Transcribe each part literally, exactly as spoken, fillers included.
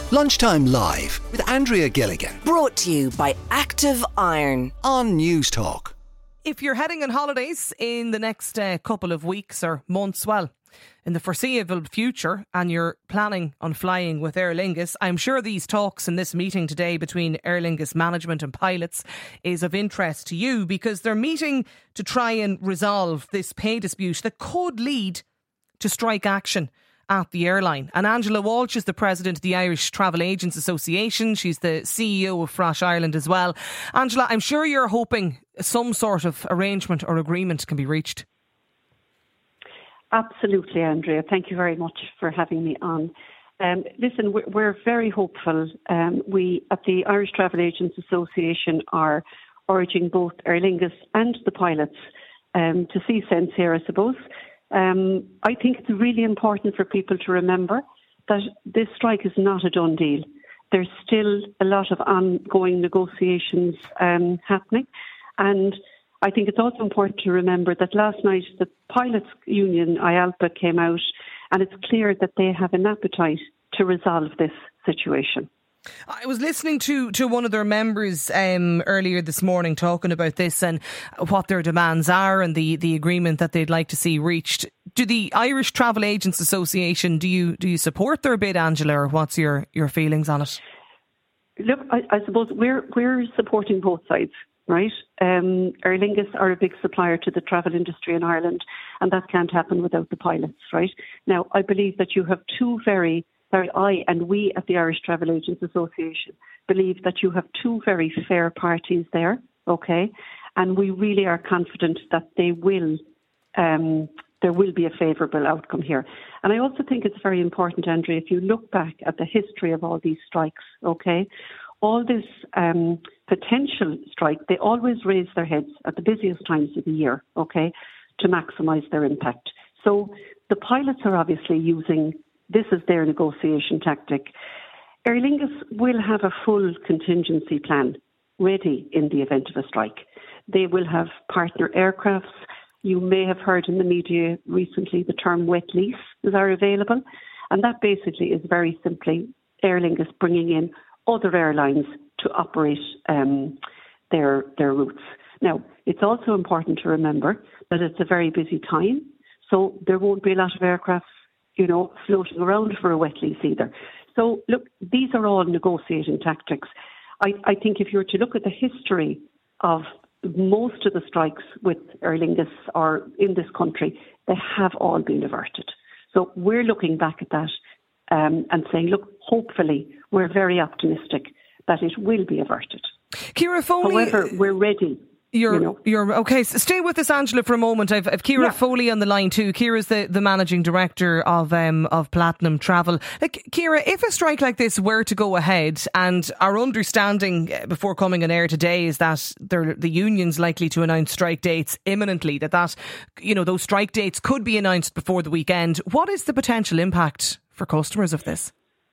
Lunchtime Live with Andrea Gilligan. Brought to you by Active Iron on News Talk. If you're heading on holidays in the next uh, couple of weeks or months, well, in the foreseeable future, and you're planning on flying with Aer Lingus, I'm sure these talks in this meeting today between Aer Lingus management and pilots is of interest to you, because they're meeting to try and resolve this pay dispute that could lead to strike action at the airline. And Angela Walsh is the president of the Irish Travel Agents Association. She's the C E O of Fresh Ireland as well. Angela, I'm sure you're hoping some sort of arrangement or agreement can be reached. Absolutely, Andrea. Thank you very much for having me on. Um, listen, we're, we're very hopeful. Um, we at the Irish Travel Agents Association are urging both Aer Lingus and the pilots um, to see sense here, I suppose. Um, I think it's really important for people to remember that this strike is not a done deal. There's still a lot of ongoing negotiations um, happening. And I think it's also important to remember that last night the pilots' union, I A L P A, came out, and it's clear that they have an appetite to resolve this situation. I was listening to, to one of their members um, earlier this morning talking about this and what their demands are and the, the agreement that they'd like to see reached. Do the Irish Travel Agents Association, do you do you support their bid, Angela, or what's your, your feelings on it? Look, I, I suppose we're we're supporting both sides, right? Um, Aer Lingus are a big supplier to the travel industry in Ireland, and that can't happen without the pilots, right? Now, I believe that you have two very Sorry, I and we at the Irish Travel Agents Association believe that you have two very fair parties there, okay? And we really are confident that they will, um, there will be a favourable outcome here. And I also think it's very important, Andrea, if you look back at the history of all these strikes, okay? All this um, potential strike, they always raise their heads at the busiest times of the year, okay, to maximise their impact. So the pilots are obviously using this is their negotiation tactic. Aer Lingus will have a full contingency plan ready in the event of a strike. They will have partner aircrafts. You may have heard in the media recently the term wet lease is are available. And that basically is very simply Aer Lingus bringing in other airlines to operate um, their, their routes. Now, it's also important to remember that it's a very busy time, so there won't be a lot of aircraft you know, floating around for a wet lease either. So, look, these are all negotiating tactics. I, I think if you were to look at the history of most of the strikes with Aer Lingus or in this country, they have all been averted. So we're looking back at that um, and saying, look, hopefully we're very optimistic that it will be averted. Ciara Foley, however, we're ready. You're, you know. you're okay. So stay with us, Angela, for a moment. I've, I've Ciara yeah. Foley on the line too. Ciara's the, the managing director of um, of Platinum Travel. Like, Ciara, if a strike like this were to go ahead, and our understanding before coming on air today is that the union's likely to announce strike dates imminently, that that you know those strike dates could be announced before the weekend. What is the potential impact for customers of this?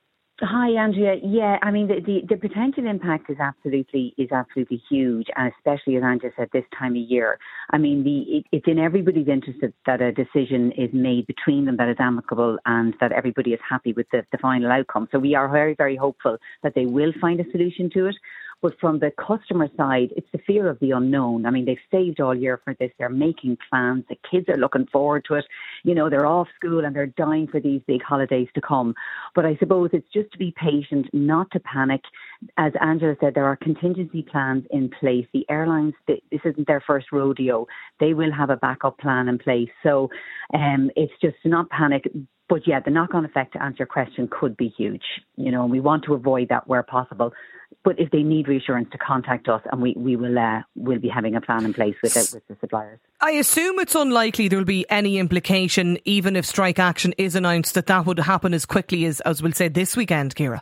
Hi, Andrea. Yeah, I mean, the, the, the potential impact is absolutely is absolutely huge, and especially, as Andrea said, this time of year. I mean, the it, it's in everybody's interest that, that a decision is made between them that is amicable and that everybody is happy with the, the final outcome. So we are very, very hopeful that they will find a solution to it. But from the customer side, it's the fear of the unknown. I mean, they've saved all year for this. They're making plans. The kids are looking forward to it. You know, they're off school and they're dying for these big holidays to come. But I suppose it's just to be patient, not to panic. As Angela said, there are contingency plans in place. The airlines, this isn't their first rodeo. They will have a backup plan in place. So um, it's just to not panic. But yeah, the knock-on effect, to answer your question, could be huge. You know, and we want to avoid that where possible. But if they need reassurance, to contact us, and we, we will uh, will be having a plan in place with, it, with the suppliers. I assume it's unlikely there will be any implication, even if strike action is announced, that that would happen as quickly as, as we'll say, this weekend, Ciara.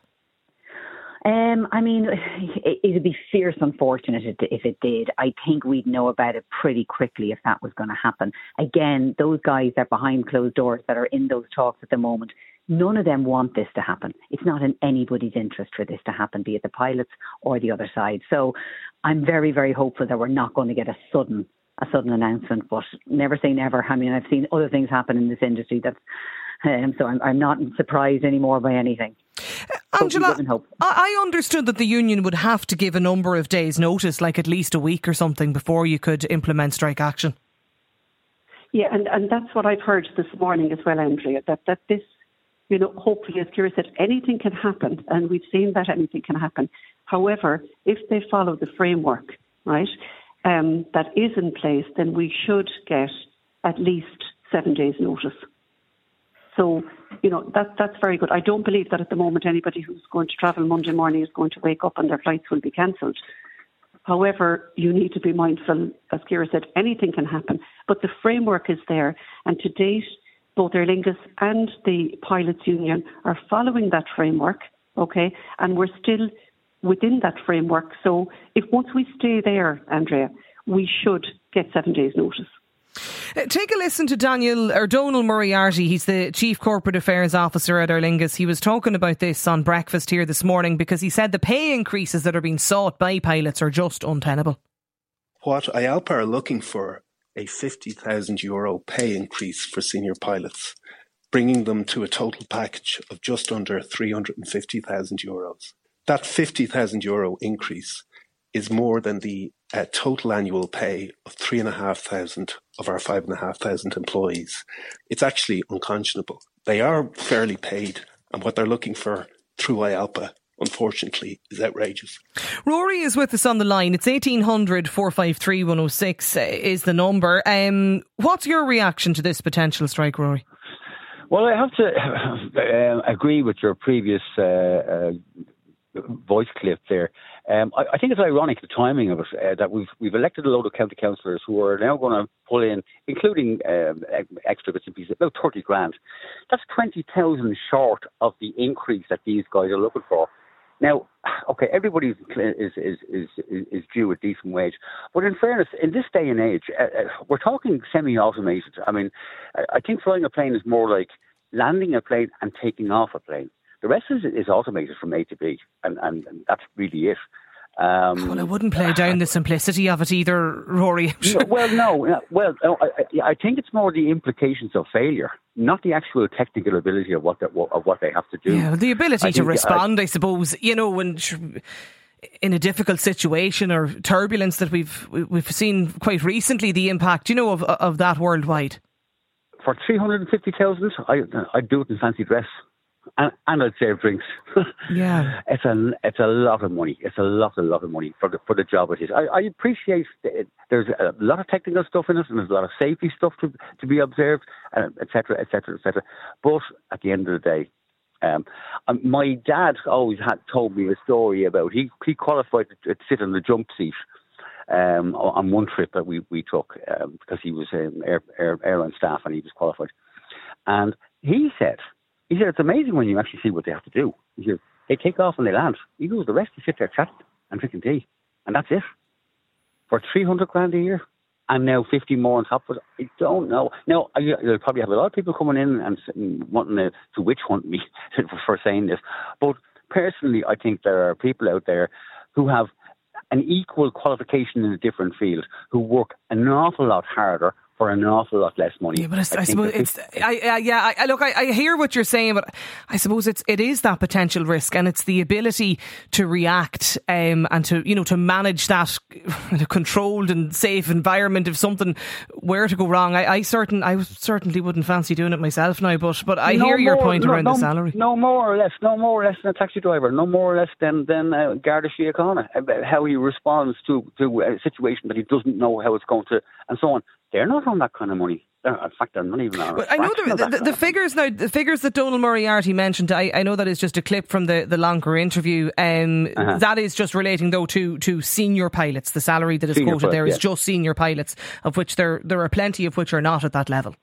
Um, I mean, it would be fierce unfortunate if it did. I think we'd know about it pretty quickly if that was going to happen. Again, those guys that are behind closed doors that are in those talks at the moment, none of them want this to happen. It's not in anybody's interest for this to happen, be it the pilots or the other side. So I'm very, very hopeful that we're not going to get a sudden a sudden announcement, but never say never. I mean, I've seen other things happen in this industry, that's, um, so I'm, I'm not surprised anymore by anything. Angela, I understood that the union would have to give a number of days' notice, like at least a week or something, before you could implement strike action. Yeah, and, and that's what I've heard this morning as well, Andrea, that, that this, you know, hopefully, as Ciara said, anything can happen, and we've seen that anything can happen. However, if they follow the framework, right, um, that is in place, then we should get at least seven days' notice. So, you know, that that's very good. I don't believe that at the moment anybody who's going to travel Monday morning is going to wake up and their flights will be cancelled. However, you need to be mindful, as Ciara said, anything can happen. But the framework is there. And to date, both Aer Lingus and the Pilots Union are following that framework, okay? And we're still within that framework. So if once we stay there, Andrea, we should get seven days' notice. Take a listen to Daniel or Donal Moriarty. He's the Chief Corporate Affairs Officer at Aer Lingus. He was talking about this on breakfast here this morning because he said the pay increases that are being sought by pilots are just untenable. What I A L P A are looking for a fifty thousand euro pay increase for senior pilots, bringing them to a total package of just under three hundred fifty thousand euros. That fifty thousand euro increase is more than the uh, total annual pay of three and a half thousand of our five and a half thousand employees. It's actually unconscionable. They are fairly paid, and what they're looking for through I A L P A, unfortunately, is outrageous. Rory is with us on the line. It's eighteen hundred, four five three, one oh six uh, is the number. Um, what's your reaction to this potential strike, Rory? Well, I have to uh, agree with your previous uh, uh, voice clip there. Um, I, I think it's ironic, the timing of it, uh, that we've we've elected a load of county councillors who are now going to pull in, including um, extra bits and pieces, about thirty grand. That's twenty thousand short of the increase that these guys are looking for. Now, okay, everybody is is is is, is due a decent wage, but in fairness, in this day and age, uh, we're talking semi-automated. I mean, I think flying a plane is more like landing a plane and taking off a plane. The rest is, is automated from A to B, and, and, and that's really it. Um, well, I wouldn't play down the simplicity of it either, Rory. no, well, no. Well, I, I think it's more the implications of failure, not the actual technical ability of what they, of what they have to do. Yeah, the ability I to respond, I, I suppose, you know, when in a difficult situation or turbulence that we've we've seen quite recently, the impact, you know, of of that worldwide. For three hundred fifty thousand, I I'd do it in fancy dress. And, and I'd save drinks. Yeah, it's a it's a lot of money. It's a lot, a lot of money for the for the job it is. I, I appreciate it. There's a lot of technical stuff in it, and there's a lot of safety stuff to to be observed, et cetera, et cetera, et cetera. But at the end of the day, um, my dad always had told me a story about he he qualified to, to sit in the jump seat um, on one trip that we we took um, because he was um, air, air airline staff and he was qualified, and he said. He said, it's amazing when you actually see what they have to do. He said, they take off and they land. He goes, the rest, you sit there chatting and drinking tea. And that's it. For three hundred grand a year. And now fifty more on top of it. I don't know. Now, I, you'll probably have a lot of people coming in and, and wanting to, to witch hunt me for saying this. But personally, I think there are people out there who have an equal qualification in a different field, who work an awful lot harder for an awful lot less money. Yeah, but I, I, I suppose it's. I, I, yeah, I, look, I, I hear what you're saying, but I suppose it's it is that potential risk, and it's the ability to react um, and to you know to manage that in a controlled and safe environment if something were to go wrong. I, I certain I certainly wouldn't fancy doing it myself now, but but I no hear your more, point no, around no, the salary. No more or less, no more or less than a taxi driver, no more or less than than uh, Garda Síochána, about how he responds to to a situation that he doesn't know how it's going to, and so on. They're not on that kind of money. They're, in fact, they're not even on. But I know the, the, the figures now. The figures that Donal Moriarty mentioned. I, I know that is just a clip from the, the longer interview. Um, uh-huh. That is just relating though to, to senior pilots. The salary that is senior quoted pilot, there is yeah. just senior pilots, of which there there are plenty of which are not at that level.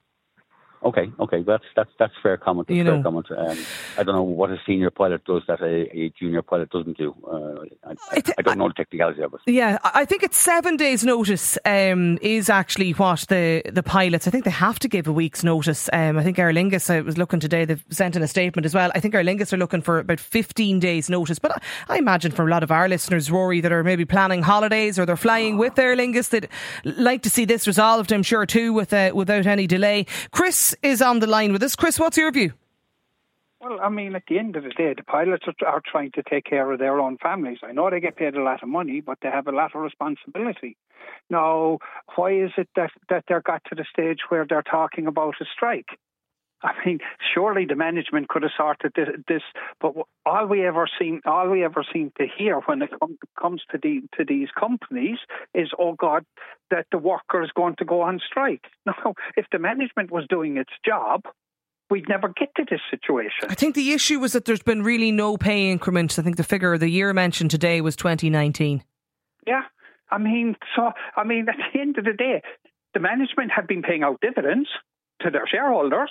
Okay, okay, that's that's that's fair comment. That's you fair know. comment. Um, I don't know what a senior pilot does that a, a junior pilot doesn't do. Uh, I, I, I don't know the technicality of it. Yeah, I think it's seven days' notice um, is actually what the, the pilots. I think they have to give a week's notice. Um, I think Aer Lingus, I was looking today, they've sent in a statement as well. I think Aer Lingus are looking for about fifteen days' notice. But I, I imagine for a lot of our listeners, Rory, that are maybe planning holidays or they're flying with Aer Lingus, they'd like to see this resolved, I'm sure, too, with uh, without any delay. Chris is on the line with us. Chris, what's your view? Well, I mean, at the end of the day, the pilots are, are trying to take care of their own families. I know they get paid a lot of money, but they have a lot of responsibility. Now, why is it that, that they're got to the stage where they're talking about a strike? I mean, surely the management could have sorted this, this but all we ever seem, all we ever seem to hear when it com- comes to the to these companies is, "Oh God, that the worker is going to go on strike." Now, if the management was doing its job, we'd never get to this situation. I think the issue was that there's been really no pay increments. I think the figure, the year mentioned today was twenty nineteen. Yeah, I mean, so I mean, at the end of the day, the management have been paying out dividends to their shareholders.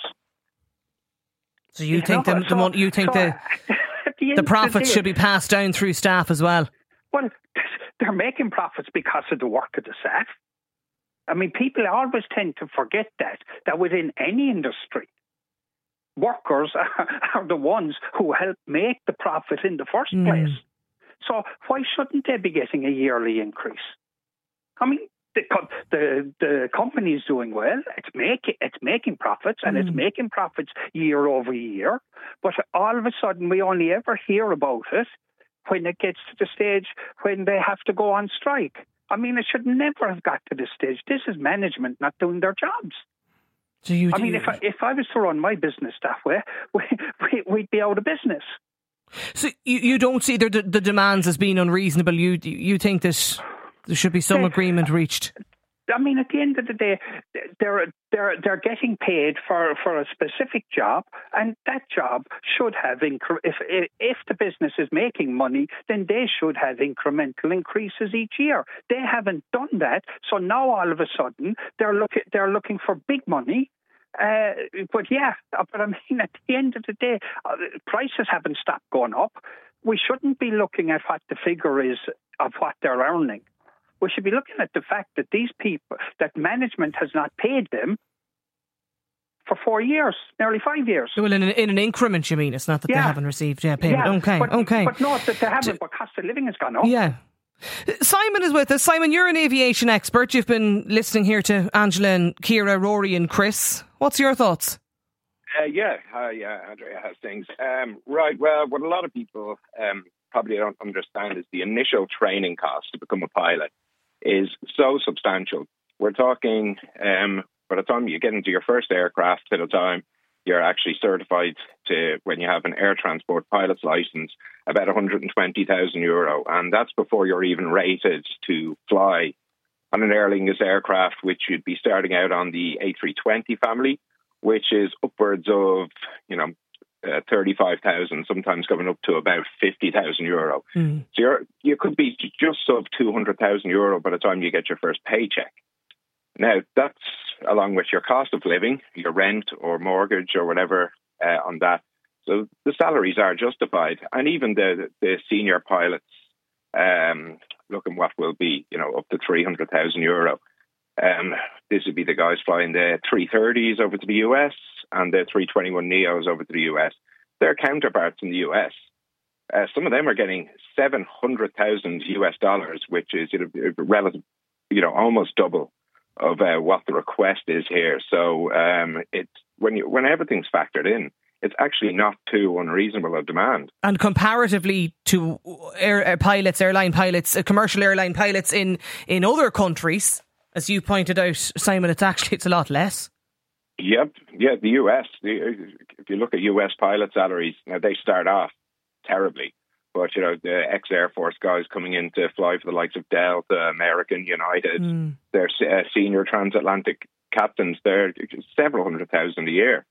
So you, you think know, the, so, the you think so the the profits should be passed down through staff as well? Well, they're making profits because of the work of the staff. I mean, people always tend to forget that that within any industry, workers are, are the ones who help make the profit in the first mm. place. So why shouldn't they be getting a yearly increase? I mean, the the, the company is doing well. It's making it's making profits, and mm. it's making profits year over year. But all of a sudden, we only ever hear about it when it gets to the stage when they have to go on strike. I mean, it should never have got to this stage. This is management not doing their jobs. So you I mean, if I, if I was to run my business that way, we, we, we'd be out of business. So you, you don't see the, the demands as being unreasonable? You you think that there should be some agreement reached? I mean, at the end of the day, they're they're they're getting paid for, for a specific job, and that job should have incre- if if the business is making money, then they should have incremental increases each year. They haven't done that, so now all of a sudden they're looking they're looking for big money. Uh, but yeah, but I mean, at the end of the day, uh, prices haven't stopped going up. We shouldn't be looking at what the figure is of what they're earning. We should be looking at the fact that these people, that management has not paid them for four years, nearly five years. Well, in an, in an increment, you mean? It's not that yeah. they haven't received yeah, payment. Yeah, okay, but, okay. But not that they haven't, but cost of living has gone up. Yeah. Simon is with us. Simon, you're an aviation expert. You've been listening here to Angela and Ciara, Rory and Chris. What's your thoughts? Uh, yeah, uh, yeah, Andrea has things. Um, right, well, what a lot of people um, probably don't understand is the initial training cost to become a pilot is so substantial. We're talking, um, by the time you get into your first aircraft to the time you're actually certified to, when you have an air transport pilot's license, about one hundred twenty thousand euro. And that's before you're even rated to fly on an Aer Lingus aircraft, which you'd be starting out on the A three twenty family, which is upwards of, you know, uh, thirty-five thousand, sometimes going up to about fifty thousand euro. Mm. So you're, you could be just sub two hundred thousand euro by the time you get your first paycheck. Now, that's along with your cost of living, your rent or mortgage or whatever uh, on that. So the salaries are justified. And even the, the senior pilots, um, looking what will be, you know, up to three hundred thousand euro. Um, this would be the guys flying the three thirties over to the U S and the three twenty-one neos over to the U S. Their counterparts in the U S, uh, some of them are getting seven hundred thousand U S dollars, which is, you know, relative, you know, almost double of uh, what the request is here. So um, it's when you when everything's factored in, it's actually not too unreasonable a demand. And comparatively to air, air pilots, airline pilots, uh, commercial airline pilots in, in other countries, as you pointed out, Simon, it's actually it's a lot less. Yep, yeah, the U S. The, if you look at U S pilot salaries, now they start off terribly. But, you know, the ex-Air Force guys coming in to fly for the likes of Delta, American, United, mm. they're uh, senior transatlantic captains, they're several hundred thousand a year.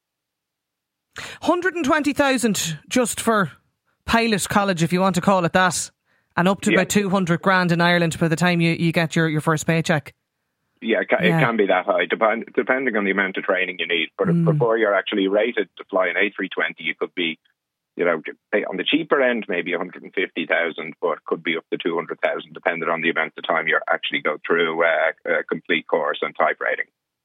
one hundred twenty thousand just for pilot college, if you want to call it that, and up to yeah. about two hundred grand in Ireland by the time you, you get your, your first paycheck. Yeah it, can, yeah, it can be that high, depend, depending on the amount of training you need. But mm. before you're actually rated to fly an A three twenty, you could be, you know, on the cheaper end, maybe one hundred fifty thousand, but could be up to two hundred thousand, depending on the amount of time you actually go through uh, a complete course and type rating.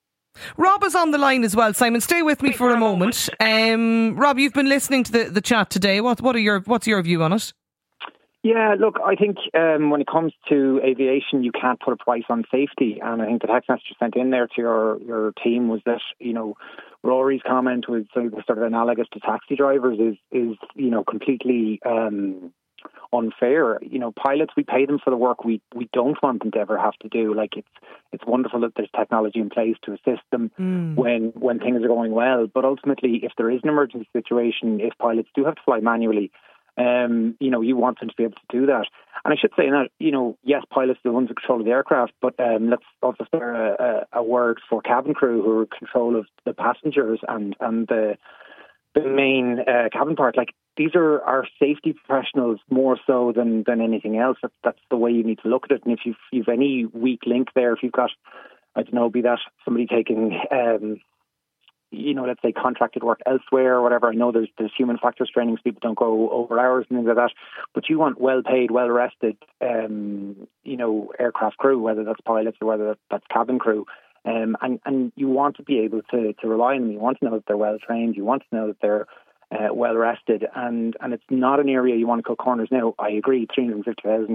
Rob is on the line as well. Simon, stay with me for a moment. Um, Rob, you've been listening to the, the chat today. What what are your what's your view on it? Yeah, look, I think um, when it comes to aviation, you can't put a price on safety. And I think the text message you sent in there to your, your team was that, you know, Rory's comment was sort of analogous to taxi drivers is, is you know, completely um, unfair. You know, pilots, we pay them for the work we, we don't want them to ever have to do. Like, it's it's wonderful that there's technology in place to assist them mm. when, when things are going well. But ultimately, if there is an emergency situation, if pilots do have to fly manually, Um, you know, you want them to be able to do that. And I should say that, you know, yes, pilots are the ones in control of the aircraft, but um, let's also spare a, a, a word for cabin crew who are in control of the passengers and, and the the main uh, cabin part. Like, these are our safety professionals more so than, than anything else. That's, that's the way you need to look at it. And if you've, you've any weak link there, if you've got, I don't know, be that somebody taking... Um, you know, let's say contracted work elsewhere or whatever. I know there's there's human factors training, so people don't go over hours and things like that. But you want well-paid, well-rested, um, you know, aircraft crew, whether that's pilots or whether that's cabin crew. Um, and, and you want to be able to, to rely on them. You want to know that they're well-trained. You want to know that they're uh, well-rested. And, and it's not an area you want to cut corners. Now, I agree, three hundred fifty thousand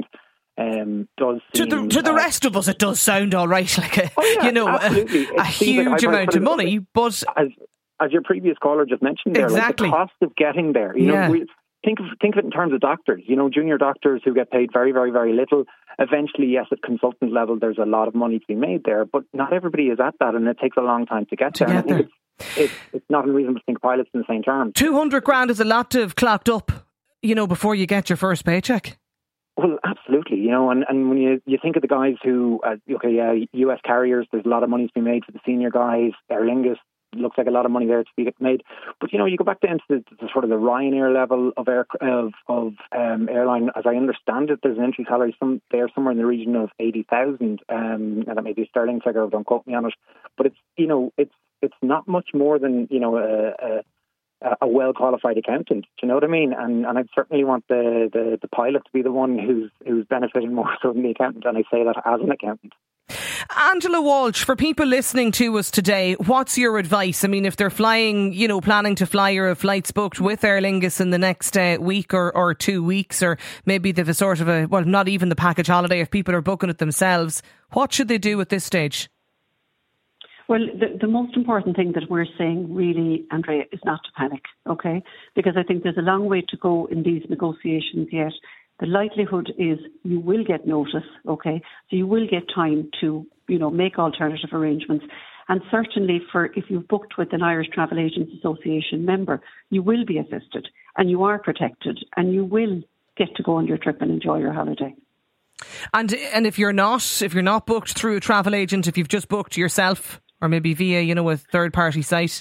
Um, does seem, to the to the uh, rest of us, it does sound all right, like a oh yeah, you know a, a huge like amount of money. But as as your previous caller just mentioned, there, exactly. like the cost of getting there. You yeah. know, we, think of think of it in terms of doctors. You know, junior doctors who get paid very, very, very little. Eventually, yes, at consultant level, there's a lot of money to be made there, but not everybody is at that, and it takes a long time to get to there. Get and I think there. It's, it's it's not unreasonable to think pilots in the same terms. Two hundred grand is a lot to have clocked up, you know, before you get your first paycheck. Well, absolutely, you know, and, and when you, you think of the guys who, uh, okay, yeah, U S carriers, there's a lot of money to be made for the senior guys. Aer Lingus, looks like a lot of money there to be made. But, you know, you go back down to the, the sort of the Ryanair level of air, of, of um, airline. As I understand it, there's an entry salary some there somewhere in the region of eighty thousand. Um, and that may be a sterling figure, don't quote me on it. But it's, you know, it's it's not much more than, you know, a, a a well-qualified accountant. Do you know what I mean? And and I certainly want the, the, the pilot to be the one who's who's benefiting more so than the accountant, and I say that as an accountant. Angela Walsh, for people listening to us today, what's your advice? I mean, if they're flying, you know, planning to fly or have flights booked with Aer Lingus in the next uh, week or, or two weeks, or maybe they've a sort of a, well, not even the package holiday, if people are booking it themselves, what should they do at this stage? Well, the, the most important thing that we're saying really, Andrea, is not to panic, okay? Because I think there's a long way to go in these negotiations yet. The likelihood is you will get notice, okay? So you will get time to, you know, make alternative arrangements. And certainly for if you've booked with an Irish Travel Agents Association member, you will be assisted and you are protected and you will get to go on your trip and enjoy your holiday. And and if you're not, if you're not booked through a travel agent, if you've just booked yourself, or maybe via, you know, a third-party site,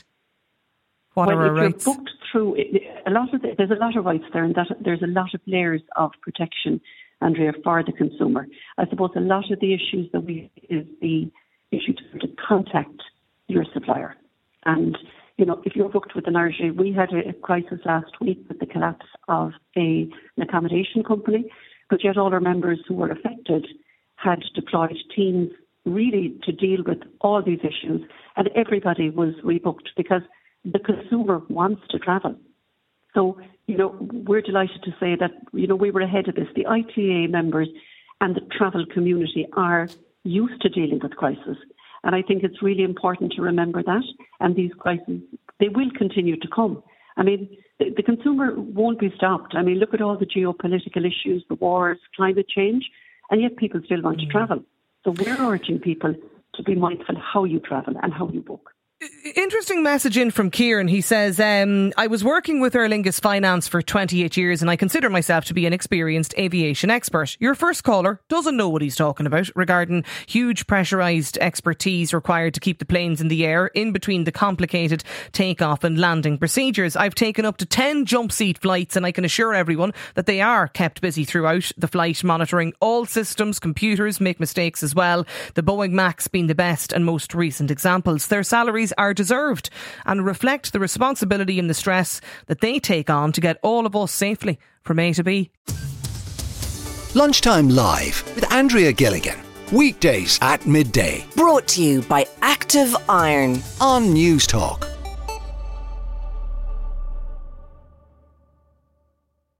what well, are our if rights? You're booked through a lot of the, there's a lot of rights there, and that there's a lot of layers of protection, Andrea, for the consumer. I suppose a lot of the issues that we is the issue to, to contact your supplier, and you know, if you're booked with an Irish, we had a crisis last week with the collapse of a an accommodation company, but yet all our members who were affected had deployed teams really to deal with all these issues, and everybody was rebooked because the consumer wants to travel. So, you know, we're delighted to say that, you know, we were ahead of this. The I T A members and the travel community are used to dealing with crises. And I think it's really important to remember that. And these crises, they will continue to come. I mean, the, the consumer won't be stopped. I mean, look at all the geopolitical issues, the wars, climate change, and yet people still want mm. to travel. So we're urging people to be mindful how you travel and how you book. Interesting message in from Kieran. He says, um, I was working with Aer Lingus Finance for twenty-eight years and I consider myself to be an experienced aviation expert. Your first caller doesn't know what he's talking about regarding huge pressurised expertise required to keep the planes in the air in between the complicated takeoff and landing procedures. I've taken up to ten jump seat flights and I can assure everyone that they are kept busy throughout the flight, monitoring all systems. Computers make mistakes as well. The Boeing Max being the best and most recent examples. Their salaries are deserved and reflect the responsibility and the stress that they take on to get all of us safely from A to B. Lunchtime Live with Andrea Gilligan. Weekdays at midday. Brought to you by Active Iron On News Talk.